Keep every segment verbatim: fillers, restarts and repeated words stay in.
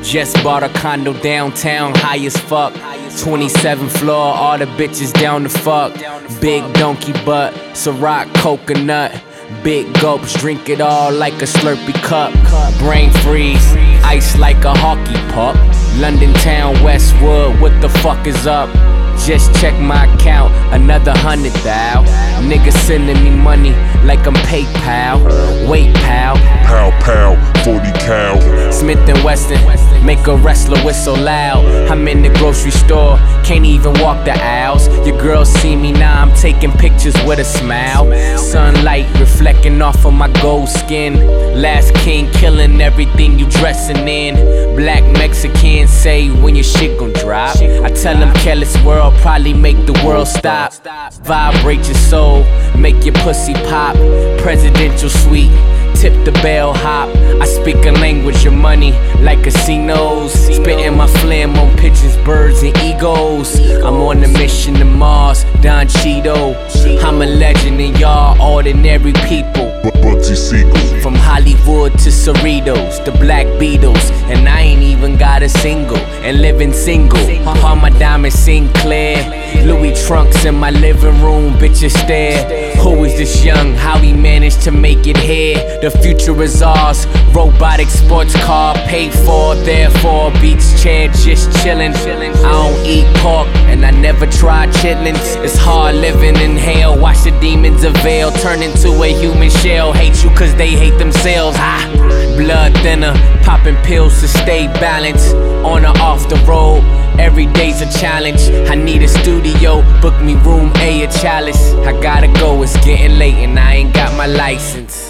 Just bought a condo downtown, high as fuck. twenty-seventh floor, all the bitches down to fuck. Big donkey butt, Ciroc coconut. Big gulps, drink it all like a Slurpee cup. Brain freeze, ice like a hockey puck. London town, Westwood, what the fuck is up? Just check my account, another hundred thou. Niggas sending me money like I'm PayPal. Wait, pal. Pow, pow, forty cal. Smith and Wesson, make a wrestler whistle loud. I'm in the grocery store, can't even walk the aisles. Your girls see me now, I'm taking pictures with a smile. Sunlight reflecting off of my gold skin. Last king killing everything you dressing in. Black Mexicans say when your shit gon' drop. I tell them careless world probably make the world stop. Vibrate your soul, make your pussy pop. Presidential suite, tip the bell hop. I speak a language of money like casinos. Spitting my phlegm on pigeons, birds, and egos. I'm on a mission to Mars, Don Cheeto. I'm a legend and y'all ordinary people. Bugsy Siegel. From Hollywood to Cerritos, the Black Beatles. And I ain't even got a single, and living single. All my diamonds Sinclair. Louis trunks in my living room, bitches stare. Who is this young? How he managed to make it here? The future is ours. Robotic sports car, paid for, therefore beach chair, just chillin'. I don't eat pork, and I never tried chitlins. It's hard living in hell. Watch the demons avail, turn into a human shell. Hate you cause they hate themselves. Ah, blood thinner, popping pills to stay balanced. On or off the road, every day's a challenge. I need a studio, book me room A at Chalice. I gotta go, it's getting late and I ain't got my license.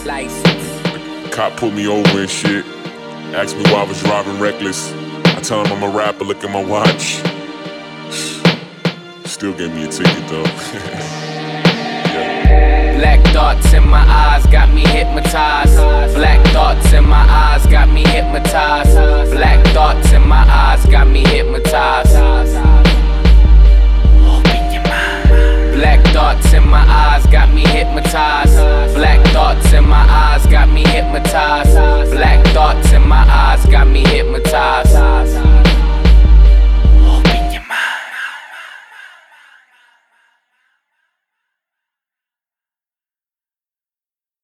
Cop pulled me over and shit. Asked me why I was driving reckless. I tell him I'm a rapper, look at my watch. Still gave me a ticket though. Yeah. Black thoughts in my eyes got me hypnotized. Black thoughts in my eyes